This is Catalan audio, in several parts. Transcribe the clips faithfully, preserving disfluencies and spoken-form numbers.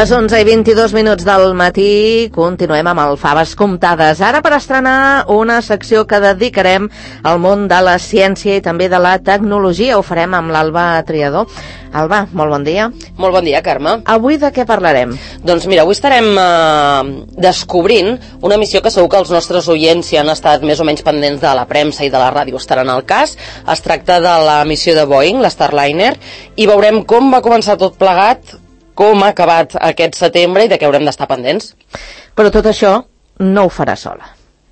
Les onze i vint-i-dos minuts del matí continuem amb el Faves Comptades. Ara per estrenar una secció que dedicarem al món de la ciència i també de la tecnologia. Ho farem amb l'Alba Triador. Alba, molt bon dia. Molt bon dia, Carme. Avui de què parlarem? Doncs mira, avui estarem eh, descobrint una missió que segur que els nostres oients, si han estat més o menys pendents de la premsa i de la ràdio, estaran al cas. Es tracta de la missió de Boeing, la Starliner, i veurem com va començar tot plegat, com ha acabat aquest setembre i de què haurem d'estar pendents. Però tot això no ho farà sola.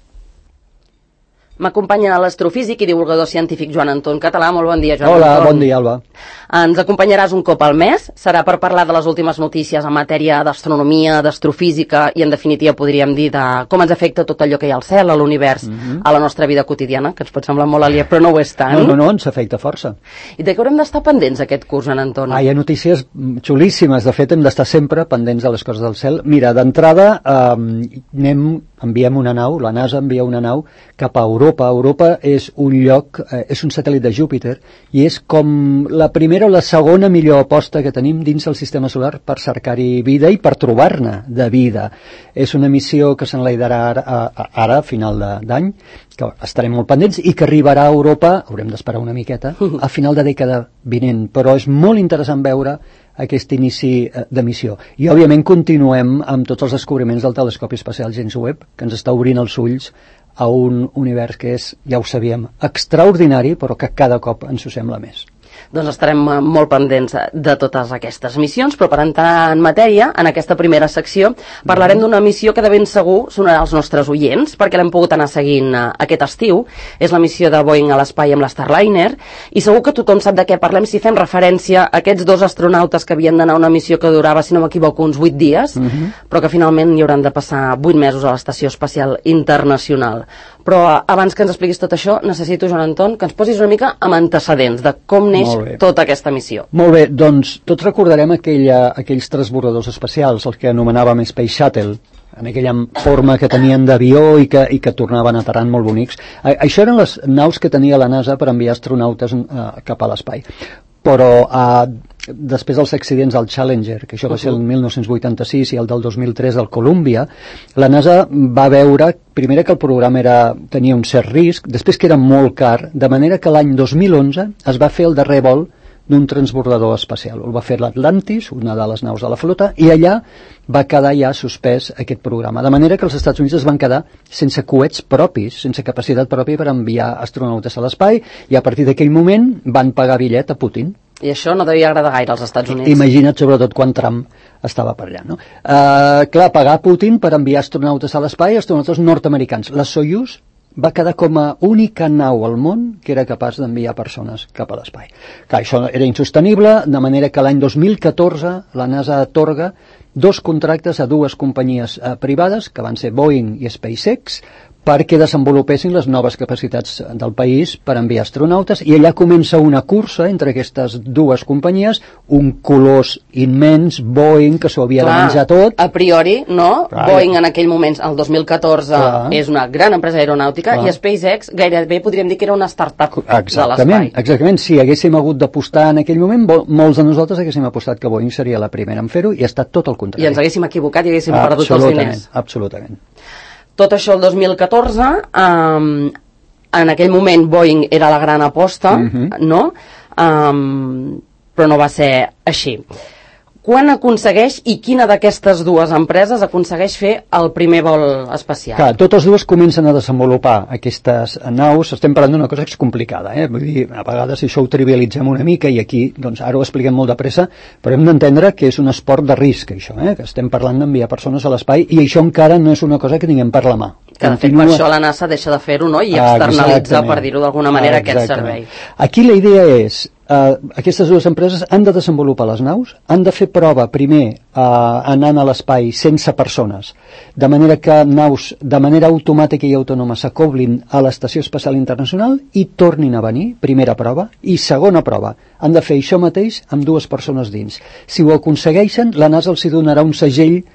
M'acompanya l'astrofísic i divulgador científic Joan Anton Català. Molt bon dia, Joan Hola, Anton. bon dia, Alba. Ens acompanyaràs un cop al mes. Serà per parlar de les últimes notícies en matèria d'astronomia, d'astrofísica i, en definitiva, podríem dir de com ens afecta tot allò que hi ha al cel, a l'univers, mm-hmm. a la nostra vida quotidiana, que ens pot semblar molt aliè, però no ho és tant. No, no, no, ens afecta força. I de què haurem d'estar pendents aquest curs, Joan Anton? Ah, hi ha notícies xulíssimes. De fet, hem d'estar sempre pendents de les coses del cel. Mira, d'entrada, eh, anem, enviem una nau, la NASA envia una nau cap a Europa. Europa és un lloc, eh, és un satèl·lit de Júpiter i és com la primera o la segona millor aposta que tenim dins del sistema solar per cercar-hi vida i per trobar-ne de vida. És una missió que s'enlaidarà ara, a, ara a final d'any, que estarem molt pendents i que arribarà a Europa, haurem d'esperar una miqueta, a final de dècada vinent, però és molt interessant veure aquest inici de missió. I, òbviament, continuem amb tots els descobriments del telescopi espacial James Webb, que ens està obrint els ulls a un univers que és, ja ho sabíem, extraordinari, però que cada cop ens ho sembla més. Doncs estarem molt pendents de totes aquestes missions, però per entrar en matèria, en aquesta primera secció, parlarem d'una missió que de ben segur sonarà als nostres oients, perquè l'hem pogut anar seguint aquest estiu. És la missió de Boeing a l'espai amb la Starliner, i segur que tothom sap de què parlem si fem referència a aquests dos astronautes que havien d'anar a una missió que durava, si no m'equivoco, uns vuit dies, uh-huh. però que finalment hi hauran de passar vuit mesos a l'Estació Espacial Internacional. Però abans que ens expliquis tot això, necessito, Joan Anton, que ens posis una mica amb antecedents de com neix tota aquesta missió. Molt bé, doncs tots recordarem aquella, aquells transbordadors espacials, els que anomenàvem Space Shuttle, en aquella forma que tenien d'avió i que, i que tornaven aterrant molt bonics. A, això eren les naus que tenia la NASA per enviar astronautes uh, cap a l'espai. Però uh, després dels accidents del Challenger, que això va ser el mil nou-cents vuitanta-sis, i el del dos mil tres del Columbia, la NASA va veure, primer que el programa era, tenia un cert risc, després que era molt car, de manera que l'any dos mil onze es va fer el darrer vol d'un transbordador espacial. El va fer l'Atlantis, una de les naus de la flota, i allà va quedar ja suspès aquest programa. De manera que els Estats Units es van quedar sense coets propis, sense capacitat pròpia per enviar astronautes a l'espai, i a partir d'aquell moment van pagar bitllet a Putin. I això no devia agradar gaire als Estats Units. Imagina't, sobretot, quan Trump estava per allà, no? Uh, clar, pagar Putin per enviar astronautes a l'espai, astronautes nord-americans. La Soyuz va quedar com a única nau al món que era capaç d'enviar persones cap a l'espai. Clar, això era insostenible, de manera que l'any dos mil catorze la NASA atorga dos contractes a dues companyies eh, privades, que van ser Boeing i SpaceX, perquè desenvolupessin les noves capacitats del país per enviar astronautes, i allà comença una cursa entre aquestes dues companyies, un colós immens, Boeing, que s'ho havia Clar, de menjar tot. A priori, no? Clar. Boeing en aquell moment, el dos mil catorze, Clar. és una gran empresa aeronàutica, Clar. i SpaceX gairebé podríem dir que era una startup exactament, de l'espai. Exactament, si haguéssim hagut d'apostar en aquell moment, molts de nosaltres haguéssim apostat que Boeing seria la primera en fer-ho, i ha estat tot el contrari. I ens haguéssim equivocat i haguéssim perdut els diners. Absolutament. Tot això el dos mil catorze, um, en aquell moment Boeing era la gran aposta, uh-huh. no? Um, però no va ser així. Quan aconsegueix i quina d'aquestes dues empreses aconsegueix fer el primer vol espacial? Clar, totes dues comencen a desenvolupar aquestes naus. Estem parlant d'una cosa que és complicada, eh? Vull dir, a vegades això ho trivialitzem una mica i aquí, doncs ara ho expliquem molt de pressa, però hem d'entendre que és un esport de risc, això, eh? Que estem parlant d'enviar persones a l'espai i això encara no és una cosa que tinguem per la mà. Que de fet per això la NASA deixa de fer-ho, no? I externalitza, per dir-ho d'alguna manera, aquest servei. Aquí la idea és, uh, aquestes dues empreses han de desenvolupar les naus, han de fer prova primer uh, anant a l'espai sense persones, de manera que naus de manera automàtica i autònoma s'acoblin a l'Estació Espacial Internacional i tornin a venir, primera prova, i segona prova, han de fer això mateix amb dues persones dins. Si ho aconsegueixen, la NASA els donarà un segell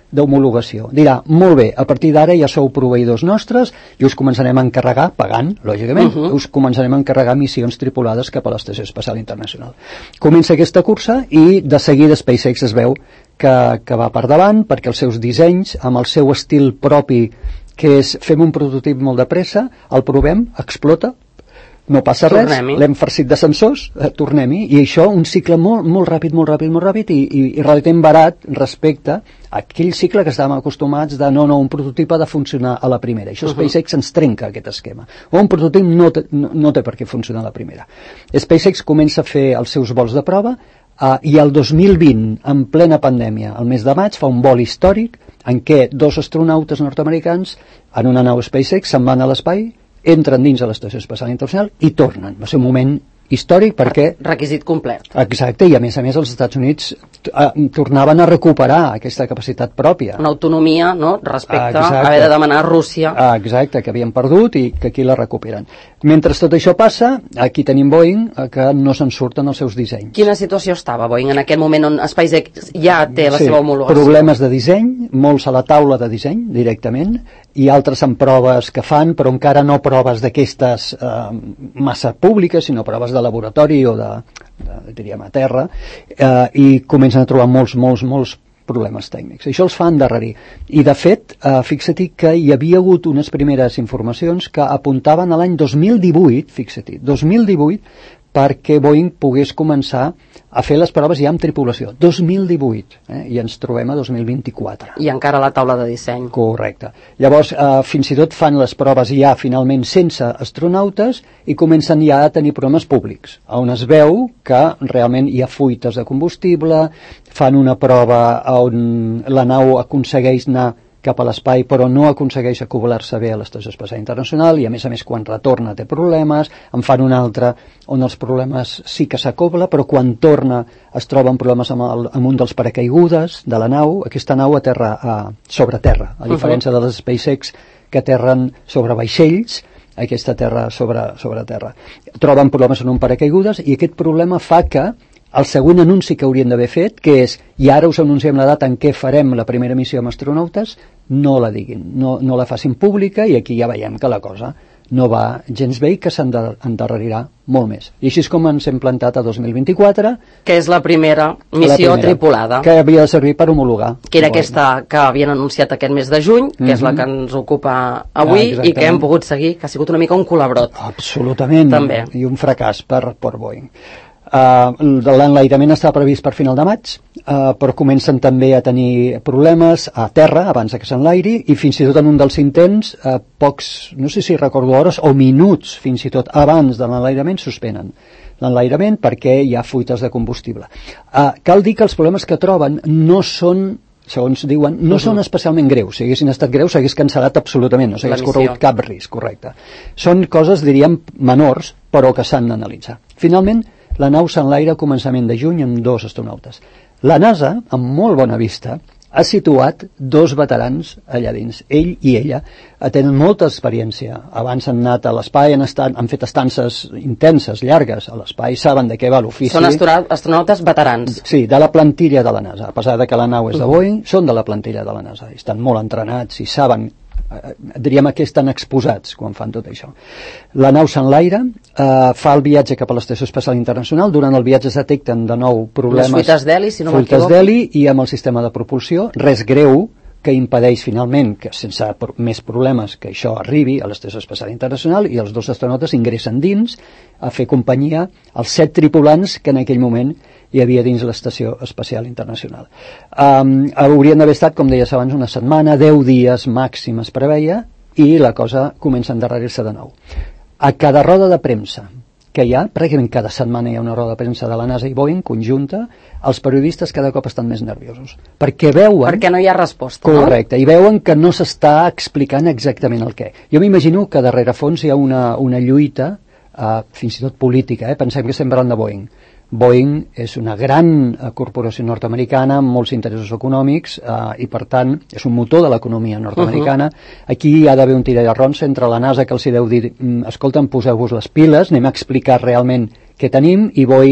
d'homologació. Dirà, molt bé, a partir d'ara ja sou proveïdors nostres i us començarem a encarregar, pagant, lògicament, uh -huh. us començarem a encarregar missions tripulades cap a l'Estació Espacial Internacional. Comença aquesta cursa i de seguida SpaceX es veu que, que va per davant perquè els seus dissenys, amb el seu estil propi, que és fem un prototip molt de pressa, el provem, explota, no passa res, l'hem farcit de sensors, eh, tornem-hi, i això un cicle molt, molt ràpid, molt ràpid, molt ràpid, i, i, i relativament barat respecte a aquell cicle que estàvem acostumats de no, no, un prototip ha de funcionar a la primera. Això uh -huh. SpaceX ens trenca aquest esquema. O un prototip no, te, no, no té per què funcionar a la primera. SpaceX comença a fer els seus vols de prova, Uh, i el dos mil vint, en plena pandèmia, al mes de maig, fa un vol històric en què dos astronautes nord-americans en una nau SpaceX se'n van a l'espai, entren dins de l'Estació Espacial Internacional i tornen. Va ser un moment històric perquè... Requisit complet. Exacte, i a més a més els Estats Units eh, tornaven a recuperar aquesta capacitat pròpia. Una autonomia, no?, respecte a haver de demanar a Rússia. Ah, exacte, que havien perdut i que aquí la recuperen. Mentre tot això passa, aquí tenim Boeing, que no se'n surten els seus dissenys. Quina situació estava Boeing en aquell moment on SpaceX ja té la sí, seva homologació? Problemes de disseny, molts a la taula de disseny directament, i altres en proves que fan, però encara no proves d'aquestes eh, massa públiques, sinó proves de laboratori o de, de diríem, a terra, eh, i comencen a trobar molts, molts, molts problemes tècnics. Això els fa endarrerir. I, de fet, eh, fixa-t'hi que hi havia hagut unes primeres informacions que apuntaven a l'any dos mil divuit, fixa-t'hi, dos mil divuit, perquè Boeing pogués començar a fer les proves ja amb tripulació. dos mil divuit, eh? I ens trobem a dos mil vint-i-quatre. I encara a la taula de disseny. Correcte. Llavors, eh, fins i tot fan les proves ja finalment sense astronautes i comencen ja a tenir problemes públics, on es veu que realment hi ha fuites de combustible, fan una prova on la nau aconsegueix anar cap a l'espai, però no aconsegueix acoblar-se bé a l'Estació Espacial Internacional i, a més a més, quan retorna té problemes, en fan una altra on els problemes sí que s'acobla, però quan torna es troben problemes amb, el, amb un dels paracaigudes de la nau. Aquesta nau aterra a, sobre terra, a diferència de les SpaceX que aterren sobre vaixells, aquesta terra sobre, sobre terra. Troben problemes en un paracaigudes i aquest problema fa que el següent anunci que haurien d'haver fet, que és, i ara us anunciem la data en què farem la primera missió amb astronautes, no la diguin, no, no la facin pública, i aquí ja veiem que la cosa no va gens bé i que s'endarrerirà molt més. I així és com ens hem plantat a dos mil vint-i-quatre. Que és la primera missió la primera, tripulada. Que havia de servir per homologar. Que era aquesta que havien anunciat aquest mes de juny, que mm-hmm. és la que ens ocupa avui, ah, i que hem pogut seguir, que ha sigut una mica un col·labrot. Absolutament. També. I un fracàs per, per Boeing. Uh, l'enlairament està previst per final de maig, uh, però comencen també a tenir problemes a terra abans que s'enlairi, i fins i tot en un dels intents, uh, pocs, no sé si recordo hores o minuts fins i tot abans de l'enlairament, suspenen l'enlairament perquè hi ha fuites de combustible. Uh, cal dir que els problemes que troben no són, segons diuen, no uh-huh. són especialment greus. Si haguessin estat greus s'hagués cancel·lat absolutament, no s'hagués corregut cap risc, correcte. Són coses, diríem, menors, però que s'han d'analitzar. Finalment, la nau s'enlaira a començament de juny amb dos astronautes. La NASA, amb molt bona vista, ha situat dos veterans allà dins. Ell i ella tenen molta experiència. Abans han anat a l'espai, han, estat, han fet estances intenses, llargues a l'espai, saben de què va l'ofici. Són astronautes veterans. Sí, de la plantilla de la NASA. A pesar de que la nau és de Boeing, són de la plantilla de la NASA. Estan molt entrenats i saben, diríem, que estan exposats quan fan tot això. La nau s'enlaira, eh, fa el viatge cap a l'Estació Espacial Internacional. Durant el viatge es detecten de nou problemes, les fuites d'heli, si no fuites d'heli, i amb el sistema de propulsió, res greu que impedeix finalment que sense més problemes que això arribi a l'Estació Espacial Internacional, i els dos astronautes ingressen dins a fer companyia als set tripulants que en aquell moment hi havia dins l'Estació Espacial Internacional. Um, haurien d'haver estat, com deies abans, una setmana, deu dies màxim es preveia, i la cosa comença a endarrerir-se de nou. A cada roda de premsa que hi ha, pràcticament cada setmana hi ha una roda de premsa de la NASA i Boeing conjunta, els periodistes cada cop estan més nerviosos, perquè veuen... Perquè no hi ha resposta, correcte, no? I veuen que no s'està explicant exactament el què. Jo m'imagino que darrere fons hi ha una, una lluita, uh, fins i tot política, eh? Pensem que estem parlant de Boeing. Boeing és una gran corporació nord-americana amb molts interessos econòmics, eh, i per tant és un motor de l'economia nord-americana. Uh-huh. Aquí hi ha d'haver un tira i arronsa entre la NASA, que els hi deu dir, escolta'm, poseu-vos les piles, anem a explicar realment què tenim, i Boeing,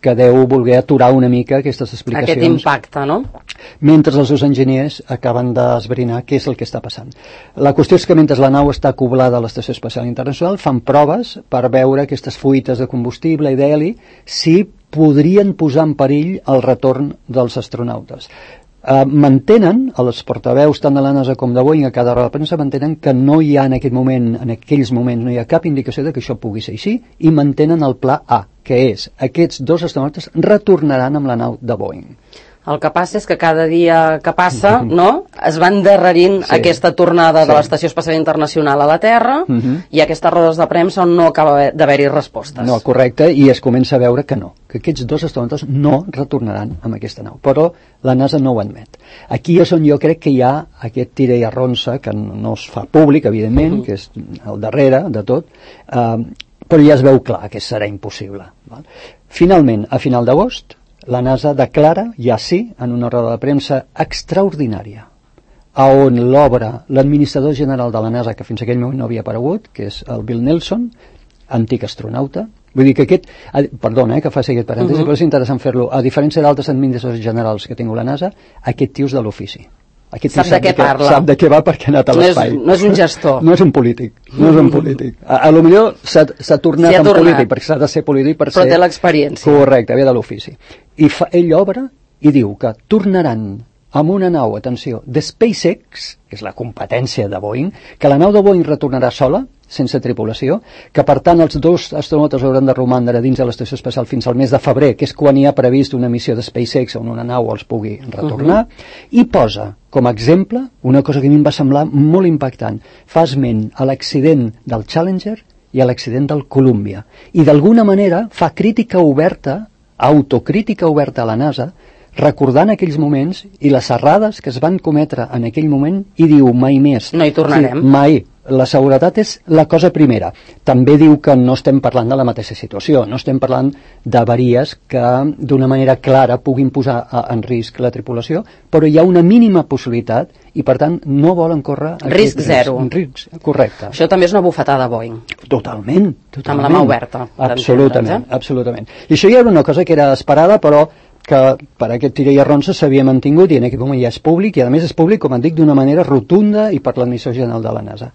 que deu voler aturar una mica aquestes explicacions. Aquest impacte, no? Mentre els seus enginyers acaben d'esbrinar què és el que està passant. La qüestió és que mentre la nau està acoblada a l'Estació Espacial Internacional fan proves per veure aquestes fuites de combustible i d'heli si podrien posar en perill el retorn dels astronautes. Uh, mantenen, els portaveus tant de la NASA com de Boeing a cada roda de premsa mantenen que no hi ha en aquest moment, en aquells moments no hi ha cap indicació de que això pugui ser així i mantenen el pla A, que és aquests dos astronautes retornaran amb la nau de Boeing. El que passa és que cada dia que passa, no?, es va endarrerint sí. aquesta tornada sí. de l'Estació Espacial Internacional a la Terra uh -huh. i aquestes rodes de premsa on no acaba d'haver-hi respostes. No, correcte, i es comença a veure que no, que aquests dos astronautes no retornaran amb aquesta nau, però la NASA no ho admet. Aquí és on jo crec que hi ha aquest tira i arronsa, que no es fa públic, evidentment, uh -huh. que és al darrere de tot, eh, però ja es veu clar que serà impossible. Val? Finalment, a final d'agost, la NASA declara, ja sí, en una roda de premsa extraordinària, a on l'obre l'administrador general de la NASA, que fins aquell moment no havia aparegut, que és el Bill Nelson, antic astronauta. Vull dir que aquest, perdona eh, que faci aquest parèntesi, uh -huh. però és interessant fer-lo. A diferència d'altres administradors generals que ha tingut la NASA, aquest tio és de l'ofici. Aquest sap de què parla. Sap de què va perquè ha anat a l'espai. No, no és un gestor. No és un polític. No és un polític. A, a lo millor s'ha tornat en polític, perquè s'ha de ser polític per Però ser... té l'experiència. Correcte, ve de l'ofici. I fa, ell obre i diu que tornaran amb una nau, atenció, de SpaceX, que és la competència de Boeing, que la nau de Boeing retornarà sola, sense tripulació, que per tant els dos astronautes hauran de romandre dins de l'estació espacial fins al mes de febrer, que és quan hi ha previst una missió de SpaceX on una nau els pugui retornar, uh-huh. i posa com a exemple una cosa que a mi em va semblar molt impactant. Fa esment a l'accident del Challenger i a l'accident del Columbia. I d'alguna manera fa crítica oberta, autocrítica oberta a la NASA, recordant aquells moments i les errades que es van cometre en aquell moment i diu mai més. No hi tornarem. Sí, mai. La seguretat és la cosa primera. També diu que no estem parlant de la mateixa situació, no estem parlant d'avaries que d'una manera clara puguin posar en risc la tripulació, però hi ha una mínima possibilitat i per tant no volen córrer... Risc zero. Risc, correcte. Això també és una bufetada a Boeing. Totalment, totalment. Amb la mà oberta. Absolutament, eh? absolutament. I això ja era una cosa que era esperada, però que per aquest tira i arronsa s'havia mantingut i en aquest moment ja és públic, i a més és públic, com et dic, d'una manera rotunda i per l'administració general de la NASA.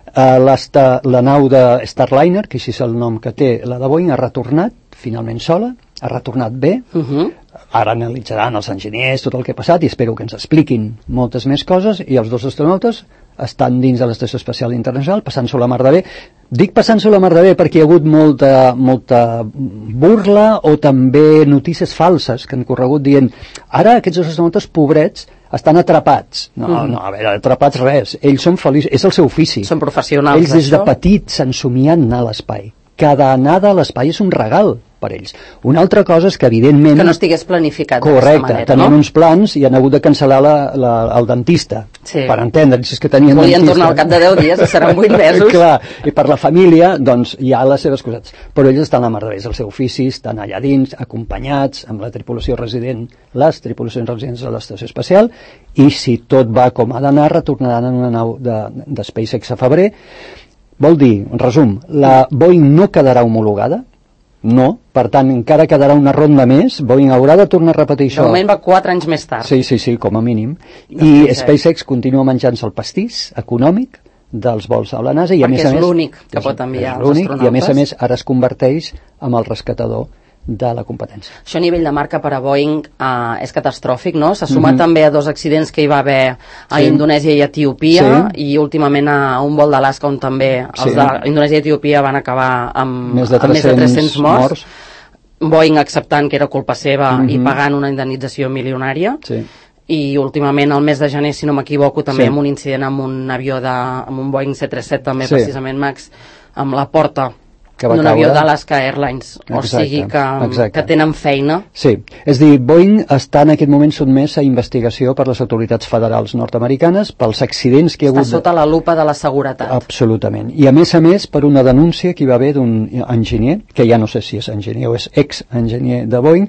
Uh, la nau de Starliner, que així és el nom que té la de Boeing, ha retornat finalment sola, ha retornat bé. Uh-huh. Ara analitzaran els enginyers tot el que ha passat i espero que ens expliquin moltes més coses, i els dos astronautes estan dins de l'Estació Espacial Internacional passant-s'ho la mar de bé. Dic passant-s'ho la mar de bé perquè hi ha hagut molta, molta burla o també notícies falses que han corregut dient ara aquests dos astronautes pobrets estan atrapats. No, mm. no, a veure, atrapats res. Ells són feliços, és el seu ofici. Són professionals. Ells des de petits s'han somiat anar a l'espai. Cada anada a l'espai és un regal per ells. Una altra cosa és que, evidentment... Que no estigués planificat d'aquesta manera, Correcte, tenien no? uns plans i han hagut de cancel·lar la, la, el dentista, sí. per entendre'ns, si és que tenien Volien dentista. tornar al cap de deu dies i seran vuit mesos. Clar, i per la família, doncs, hi ha les seves coses. Però ells estan a mar de bé, és el seu ofici, estan allà dins, acompanyats amb la tripulació resident, les tripulacions residents de l'estació espacial, i si tot va com ha d'anar, retornaran en una nau de, de SpaceX a febrer. Vol dir, en resum, la Boeing no quedarà homologada, no, per tant encara quedarà una ronda més. Boeing haurà de tornar a repetir això. De moment va quatre anys més tard. Sí, sí, sí, com a mínim. I no, SpaceX continua menjant-se el pastís econòmic dels vols a la NASA i a Perquè més a més... és l'únic que pot enviar els astronautes. I a més a més ara es converteix en el rescatador de la competència. Això a nivell de marca per a Boeing uh, és catastròfic, no? S'ha sumat mm-hmm. també a dos accidents que hi va haver a sí. Indonèsia i Etiòpia sí. i últimament a un vol d'Alaska on també els sí. d'Indonèsia i Etiòpia van acabar amb més de tres-cents, amb més de tres-cents morts. morts. Boeing acceptant que era culpa seva mm-hmm. i pagant una indemnització milionària. Sí. I últimament, al mes de gener, si no m'equivoco, també sí. amb un incident amb un avió de, amb un Boeing set tres set també, sí. precisament, Max, amb la porta d'un avió d'Alaska Airlines. Exacte, o sigui que, que tenen feina. Sí, és dir, Boeing està en aquest moment sotmès a investigació per les autoritats federals nord-americanes pels accidents que hi ha hagut... Està sota la lupa de la seguretat. Absolutament. I a més a més per una denúncia que hi va haver d'un enginyer, que ja no sé si és enginyer o és ex-enginyer de Boeing,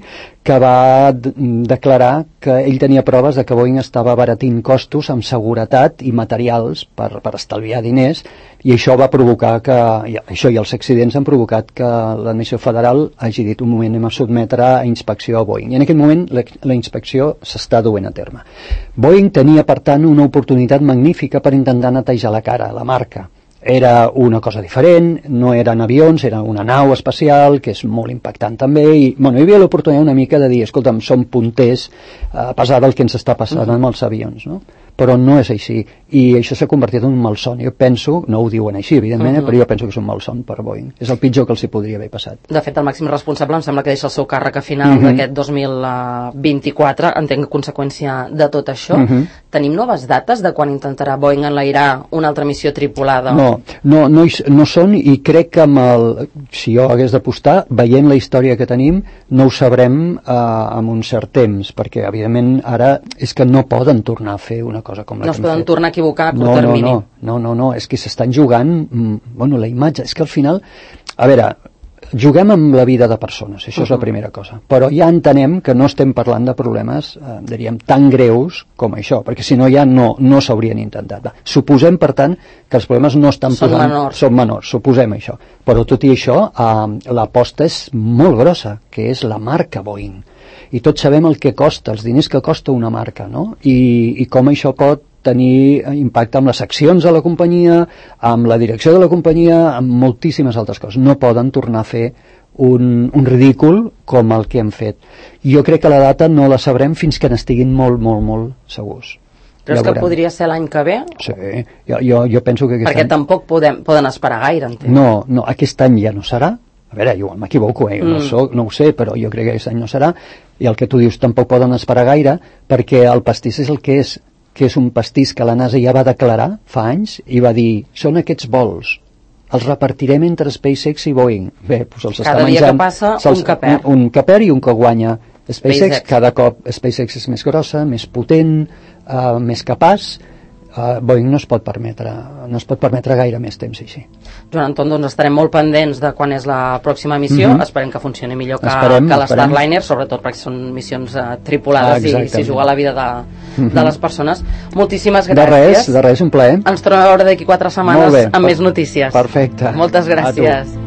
que va declarar que ell tenia proves de que Boeing estava abaratint costos amb seguretat i materials per, per estalviar diners, i això va provocar que, i això i els accidents han provocat que l'administració federal hagi dit un moment hem a sotmetre a inspecció a Boeing, i en aquest moment la, la inspecció s'està duent a terme. Boeing tenia per tant una oportunitat magnífica per intentar netejar la cara, la marca. Era una cosa diferent, no eren avions, era una nau espacial, que és molt impactant també, i bueno, hi havia l'oportunitat una mica de dir, escolta'm, som punters, a pesar del que ens està passant amb els avions, no? Però no és així, i això s'ha convertit en un malson. Jo penso, no ho diuen així, evidentment, uh -huh. però jo penso que és un malson per Boeing. És el pitjor que els hi podria haver passat. De fet, el màxim responsable em sembla que deixa el seu càrrec a final uh -huh. d'aquest dos mil vint-i-quatre, entenc que conseqüència de tot això. Uh -huh. Tenim noves dates de quan intentarà Boeing enlairar una altra missió tripulada? No, no, no, no són, i crec que amb el, si jo hagués d'apostar, veient la història que tenim, no ho sabrem eh, amb un cert temps, perquè evidentment ara és que no poden tornar a fer una cosa com la no que es poden fet. tornar a equivocar a curt no, termini. No, no, no, no, és que s'estan jugant, mm, bueno, la imatge, és que al final, a veure, juguem amb la vida de persones, això uh -huh. és la primera cosa, però ja entenem que no estem parlant de problemes, eh, diríem, tan greus com això, perquè si no ja no, no s'haurien intentat. Va. Suposem, per tant, que els problemes no estan són posant, menors. són menors, suposem això, però tot i això, eh, l'aposta és molt grossa, que és la marca Boeing, i tots sabem el que costa, els diners que costa una marca, no? I, i com això pot tenir impacte amb les accions de la companyia, amb la direcció de la companyia, amb moltíssimes altres coses. No poden tornar a fer un, un ridícul com el que hem fet. Jo crec que la data no la sabrem fins que n'estiguin molt, molt, molt segurs. Creus ja que podria ser l'any que ve? Sí, jo, jo, jo penso que aquest Perquè any... tampoc podem, poden esperar gaire, entenc. No, no, aquest any ja no serà. A veure, jo m'equivoco, eh? no, Mm. soc, no ho sé, però jo crec que aquest any no serà, i el que tu dius tampoc poden esperar gaire, perquè el pastís és el que és, que és un pastís que la NASA ja va declarar fa anys i va dir, són aquests vols, els repartirem entre SpaceX i Boeing. Bé, doncs els cada està dia menjant, que passa, se'ls, un que perd. Un, un que perd i un que guanya. SpaceX, SpaceX. cada cop SpaceX és més grossa, més potent, uh, més capaç. Uh, Boeing no es pot permetre no es pot permetre gaire més temps així. Joan Anton, doncs estarem molt pendents de quan és la pròxima missió. Mm -hmm. Esperem que funcioni millor que, esperem, que esperem. l'Starliner, sobretot perquè són missions uh, tripulades ah, i s'hi juga la vida de, mm -hmm. de les persones. Moltíssimes gràcies. De res, de res, un plaer. Ens tornem a veure d'aquí quatre setmanes bé, amb més notícies. Perfecte. Moltes gràcies.